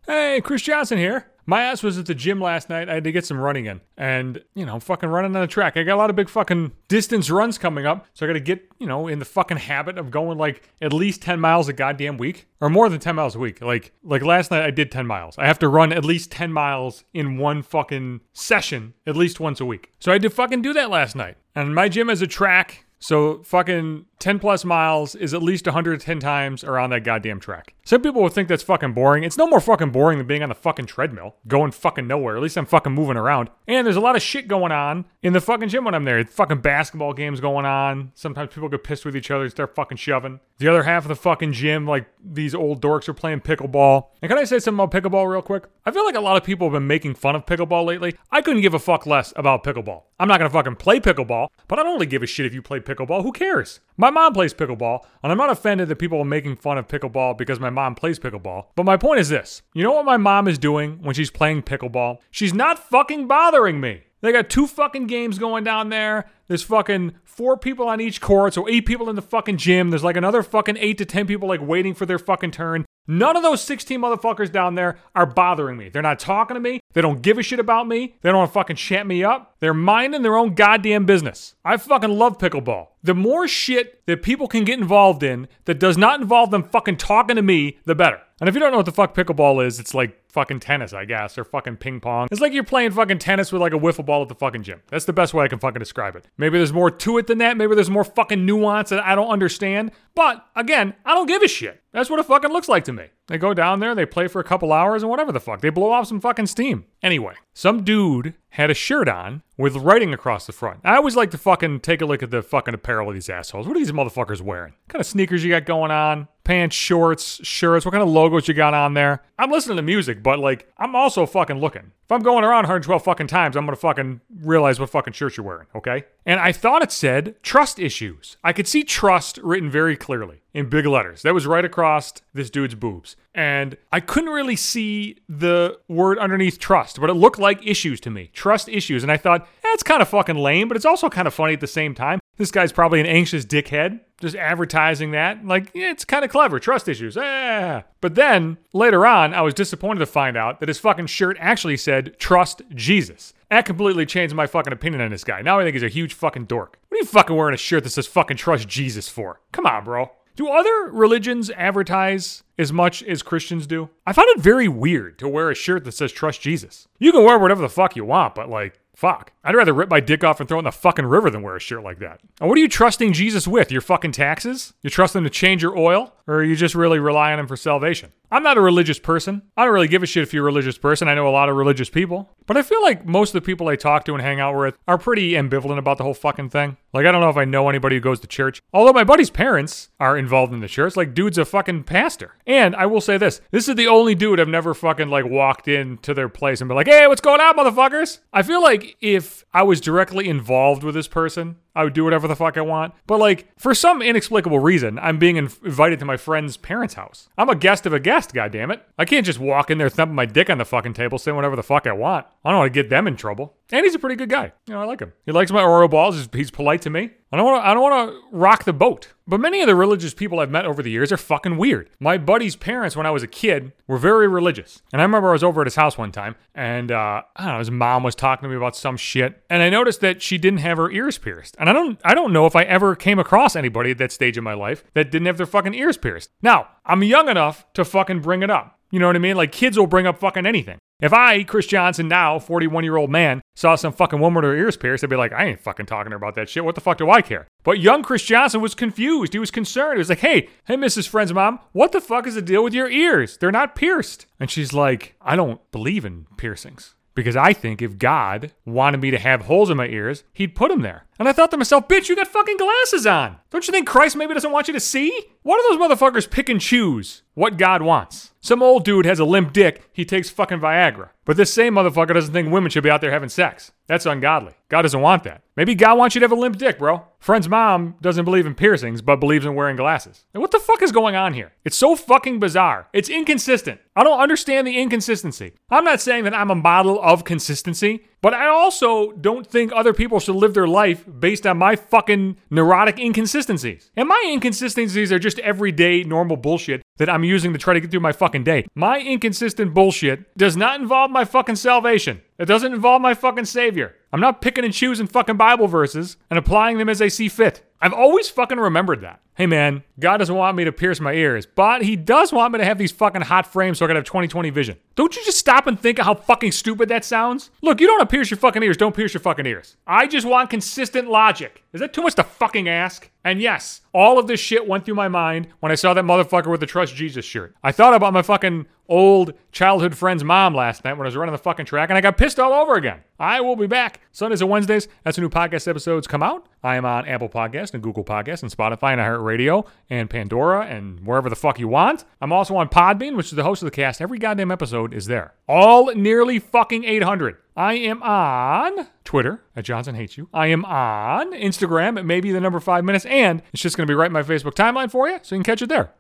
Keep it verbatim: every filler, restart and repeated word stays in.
Hey, Chris Johnson here. My ass was at the gym last night. I had to get some running in. And, you know, fucking running on the track. I got a lot of big fucking distance runs coming up. So I got to get, you know, in the fucking habit of going like at least ten miles a goddamn week. Or more than ten miles a week. Like, like last night I did ten miles. I have to run at least ten miles in one fucking session at least once a week. So I had to fucking do that last night. And my gym has a track. So fucking ten plus miles is at least one hundred ten times around that goddamn track. Some people would think that's fucking boring. It's no more fucking boring than being on the fucking treadmill, going fucking nowhere. At least I'm fucking moving around. And there's a lot of shit going on in the fucking gym when I'm there. Fucking basketball games going on. Sometimes people get pissed with each other and start fucking shoving. The other half of the fucking gym, like these old dorks are playing pickleball. And can I say something about pickleball real quick? I feel like a lot of people have been making fun of pickleball lately. I couldn't give a fuck less about pickleball. I'm not gonna fucking play pickleball, but I don't really give a shit if you play pickleball. Who cares? My mom plays pickleball, and I'm not offended that people are making fun of pickleball because my mom plays pickleball. But my point is this. You know what my mom is doing when she's playing pickleball? She's not fucking bothering me. They got two fucking games going down there. There's fucking four people on each court, so eight people in the fucking gym. There's like another fucking eight to ten people like waiting for their fucking turn. None of those sixteen motherfuckers down there are bothering me. They're not talking to me. They don't give a shit about me. They don't want to fucking chat me up. They're minding their own goddamn business. I fucking love pickleball. The more shit that people can get involved in that does not involve them fucking talking to me, the better. And if you don't know what the fuck pickleball is, it's like fucking tennis, I guess, or fucking ping pong. It's like you're playing fucking tennis with like a wiffle ball at the fucking gym. That's the best way I can fucking describe it. Maybe there's more to it than that. Maybe there's more fucking nuance that I don't understand. But again, I don't give a shit. That's what it fucking looks like to me. They go down there, they play for a couple hours and whatever the fuck. They blow off some fucking steam. Anyway, some dude had a shirt on with writing across the front. I always like to fucking take a look at the fucking apparel of these assholes. What are these motherfuckers wearing? What kind of sneakers you got going on? Pants, shorts, shirts, what kind of logos you got on there? I'm listening to music, but like, I'm also fucking looking. If I'm going around one hundred twelve fucking times, I'm gonna fucking realize what fucking shirt you're wearing, okay? And I thought it said trust issues. I could see trust written very clearly in big letters. That was right across this dude's boobs. And I couldn't really see the word underneath trust, but it looked like issues to me. Trust issues. And I thought, that's kind of fucking lame, but it's also kind of funny at the same time. This guy's probably an anxious dickhead, just advertising that. Like, yeah, it's kind of clever. Trust issues. Yeah. But then, later on, I was disappointed to find out that his fucking shirt actually said, trust Jesus. That completely changed my fucking opinion on this guy. Now I think he's a huge fucking dork. What are you fucking wearing a shirt that says fucking trust Jesus for? Come on, bro. Do other religions advertise as much as Christians do? I find it very weird to wear a shirt that says trust Jesus. You can wear whatever the fuck you want, but like, fuck. I'd rather rip my dick off and throw it in the fucking river than wear a shirt like that. And what are you trusting Jesus with? Your fucking taxes? You trust him to change your oil? Or are you just really relying on him for salvation? I'm not a religious person. I don't really give a shit if you're a religious person. I know a lot of religious people. But I feel like most of the people I talk to and hang out with are pretty ambivalent about the whole fucking thing. Like, I don't know if I know anybody who goes to church. Although my buddy's parents are involved in the church. Like, dude's a fucking pastor. And I will say this. This is the only dude I've never fucking, like, walked into their place and been like, hey, what's going on, motherfuckers? I feel like if I was directly involved with this person, I would do whatever the fuck I want. But like, for some inexplicable reason, I'm being inv- invited to my friend's parents' house. I'm a guest of a guest, goddammit. I can't just walk in there thumping my dick on the fucking table saying whatever the fuck I want. I don't want to get them in trouble. And he's a pretty good guy. You know, I like him. He likes my Oreo balls. He's, he's polite to me. I don't want to I don't want to rock the boat. But many of the religious people I've met over the years are fucking weird. My buddy's parents, when I was a kid, were very religious. And I remember I was over at his house one time, and uh, I don't know, his mom was talking to me about some shit, and I noticed that she didn't have her ears pierced. And I don't I don't know if I ever came across anybody at that stage in my life that didn't have their fucking ears pierced. Now, I'm young enough to fucking bring it up. You know what I mean? Like, kids will bring up fucking anything. If I, Chris Johnson, now forty-one-year-old man, saw some fucking woman with her ears pierced, I'd be like, I ain't fucking talking to her about that shit. What the fuck do I care? But young Chris Johnson was confused. He was concerned. He was like, hey, hey, Missus Friend's mom, what the fuck is the deal with your ears? They're not pierced. And she's like, I don't believe in piercings. Because I think if God wanted me to have holes in my ears, he'd put them there. And I thought to myself, bitch, you got fucking glasses on. Don't you think Christ maybe doesn't want you to see? Why do those motherfuckers pick and choose what God wants? Some old dude has a limp dick, he takes fucking Viagra. But this same motherfucker doesn't think women should be out there having sex. That's ungodly. God doesn't want that. Maybe God wants you to have a limp dick, bro. Friend's mom doesn't believe in piercings, but believes in wearing glasses. And what the fuck is going on here? It's so fucking bizarre. It's inconsistent. I don't understand the inconsistency. I'm not saying that I'm a model of consistency, But I also don't think other people should live their life based on my fucking neurotic inconsistencies. And my inconsistencies are just everyday normal bullshit that I'm using to try to get through my fucking day. My inconsistent bullshit does not involve my fucking salvation. It doesn't involve my fucking savior. I'm not picking and choosing fucking Bible verses and applying them as I see fit. I've always fucking remembered that. Hey man, God doesn't want me to pierce my ears, but he does want me to have these fucking hot frames so I can have twenty twenty vision. Don't you just stop and think of how fucking stupid that sounds? Look, you don't want to pierce your fucking ears, don't pierce your fucking ears. I just want consistent logic. Is that too much to fucking ask? And yes, all of this shit went through my mind when I saw that motherfucker with the Trust Jesus shirt. I thought about my fucking old childhood friend's mom last night when I was running the fucking track, and I got pissed all over again. I will be back Sundays and Wednesdays. That's when new podcast episodes come out. I am on Apple Podcasts and Google Podcasts and Spotify and iHeartRadio and Pandora and wherever the fuck you want. I'm also on Podbean, which is the host of the cast. Every goddamn episode is there. All nearly fucking eight hundred. I am on Twitter at Johnson Hates You. I am on Instagram at maybe the number five minutes, and it's just going to be right in my Facebook timeline for you, so you can catch it there.